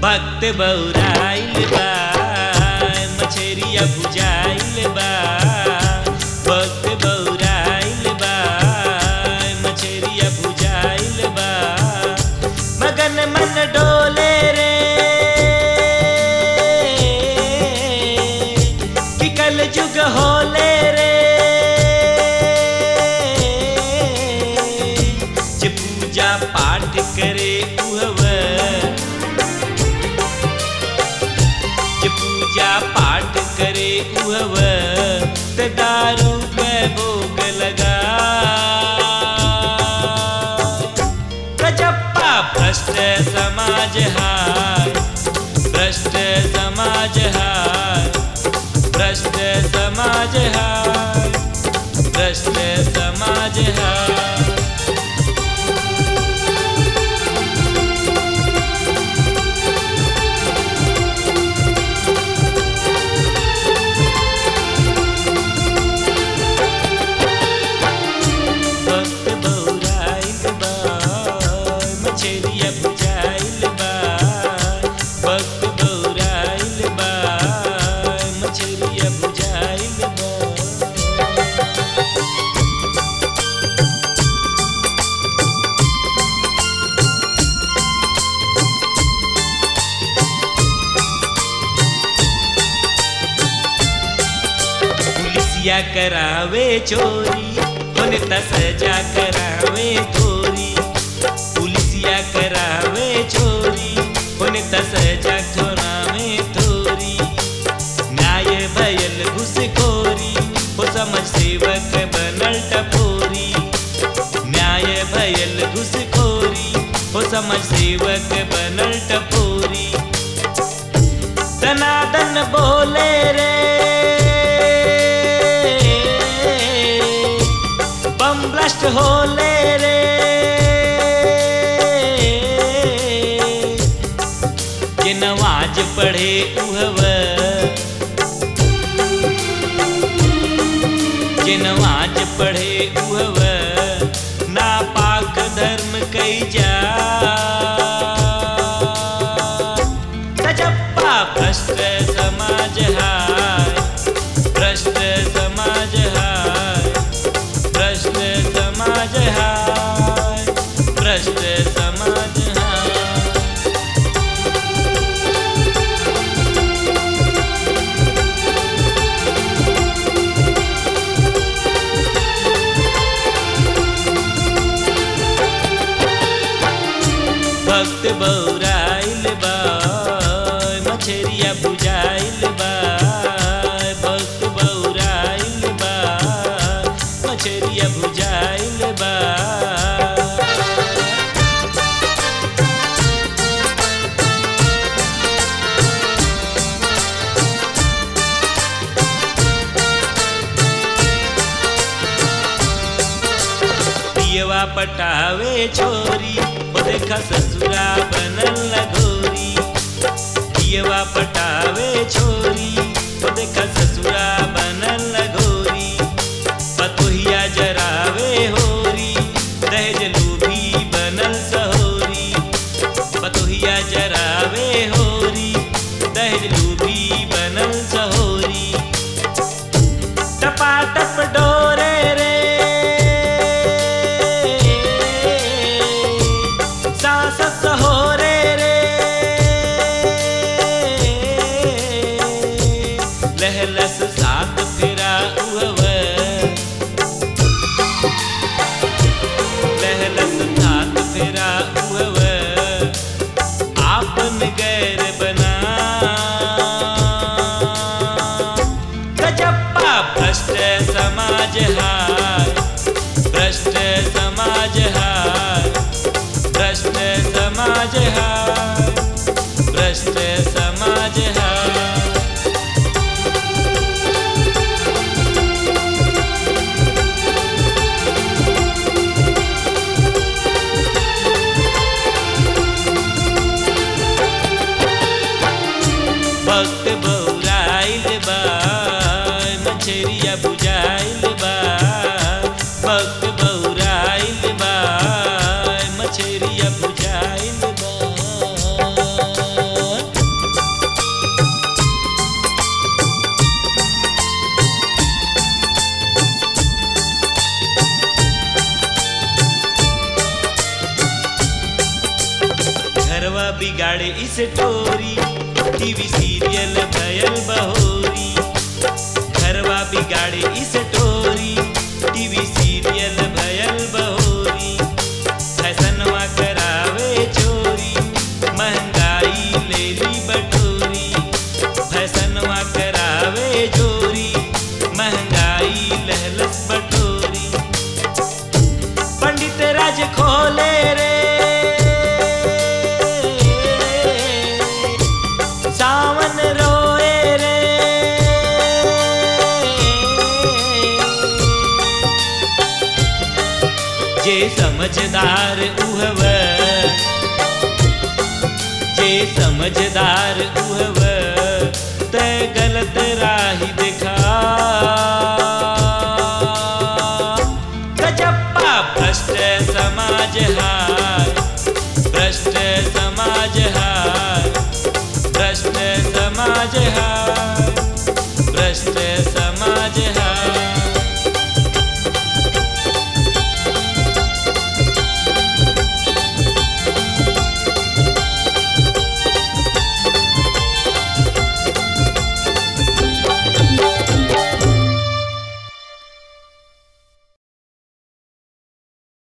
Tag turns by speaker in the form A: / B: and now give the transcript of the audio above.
A: भक्त बौराइल बा मछरिया भुजाइल बा। भक्त बौराइल बा मछरिया भुजाइल बा। मगन मन डोले रे कि कल जुग होले रे। जे पूजा पाठ करे पूजा पाठ करे उहव ते दारू के भोग लगा। गजप्पा भ्रष्ट समाज हाय भ्रष्ट समाज हाय भ्रष्ट समाज हाय भ्रष्ट समाज हाय। पुलिसिया करावे चोरी होने त सजा करावे थोरी। पुलिसिया करावे चोरी होने त सजा थोरावे थोरी। न्याय भयल घुसखोरी हो समझ सेवक बनल टपोरी। न्याय भयल घुसखोरी हो समझ सेवक बनल टपोरी। दनादन बोले रे बम ब्लास्ट होले रे। जे नमाज पढ़े उहव जे नमाज पढ़े उहव नापाक धर्म कई जा। गजप्पा भ्रष्ट समाज हाय भ्रष्ट समाज हाय भ्रष्ट समाज हाय भ्रष्ट समाज हाय। भक्त बौराइल बा मछरिया भुजाइल बा। भक्त बौराइल बा मछरिया भुजाइल बा। पियवा पटावे छोरी ओ देखा ससुरा बनल लगोरी। पियवा पटावे छोरी ओ देखा ससुरा बनल लगोरी। पतोहिया जरावे होरी दहेज लोभी बनल सहोरी। पतोहिया जरावे होरी दहेज लोभी बनल सहोरी। टपाटप डोरे रे सास होरे रे। लहलस सात फेरा उहव लहलस सात फेरा उहव आपन गैर बना। गजप्पा भ्रष्ट समाज हाय भ्रष्ट समाज हाय भ्रष्ट समाज हाय भ्रष्ट समाज हाय। भक्त बौराइल बा मछरिया भुजाइल बा। भक्त बौराइल बा मछरिया भुजाइल बा। बिगाड़े इस टोरी टीवी सीरियल भयल बहोरी घरवा बिगाड़े इस टोरी टीवी सीरियल भयल बहोरी फैशनवा करावे चोरी महंगाई ले ली बटोरी फैशनवा करावे चोरी महंगाई लहलस बटोरी पंडित राज खोले रे सावन रोए रे जे समझदार उहव जे समझदार उहव ते गलत राही देख